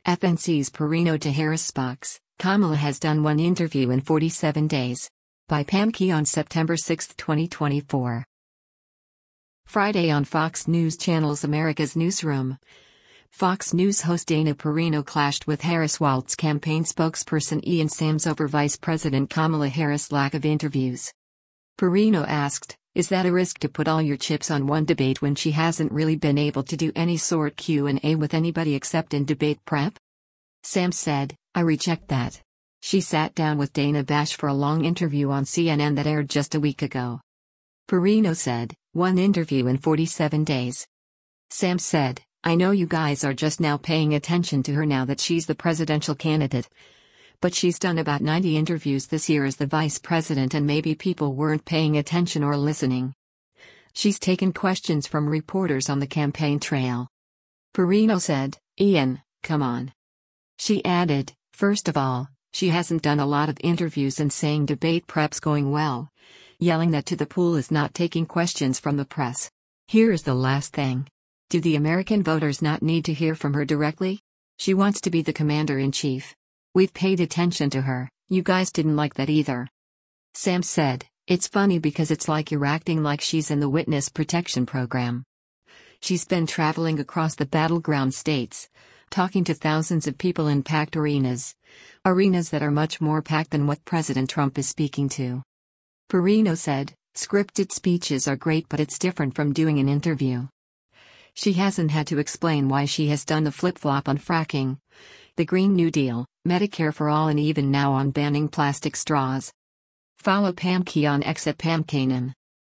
FNC's Perino to Harris Box, Kamala has done one interview in 47 days. By Pam Key on September 6, 2024. Friday on Fox News Channel's America's Newsroom. Fox News host Dana Perino clashed with Harris Walt's campaign spokesperson Ian Sams over Vice President Kamala Harris' lack of interviews. Perino asked, "Is that a risk to put all your chips on one debate when she hasn't really been able to do any sort Q&A with anybody except in debate prep?" Sams said, "I reject that." She sat down with Dana Bash for a long interview on CNN that aired just a week ago. Perino said, "One interview in 47 days. Sams said, "I know you guys are just now paying attention to her now that she's the presidential candidate. But she's done about 90 interviews this year as the vice president and maybe people weren't paying attention or listening. She's taken questions from reporters on the campaign trail." Perino said, "Ian, come on." She added, "First of all, she hasn't done a lot of interviews and saying debate prep's going well. Yelling that to the pool is not taking questions from the press. Here's the last thing. Do the American voters not need to hear from her directly? She wants to be the commander-in-chief. We've paid attention to her, you guys didn't like that either." Sams said, "It's funny because it's like you're acting like she's in the witness protection program. She's been traveling across the battleground states, talking to thousands of people in packed arenas that are much more packed than what President Trump is speaking to." Perino said, "Scripted speeches are great, but it's different from doing an interview. She hasn't had to explain why she has done the flip-flop on fracking, the Green New Deal, Medicare for All, and even now on banning plastic straws." Follow Pam Key on X at Pam Kanan.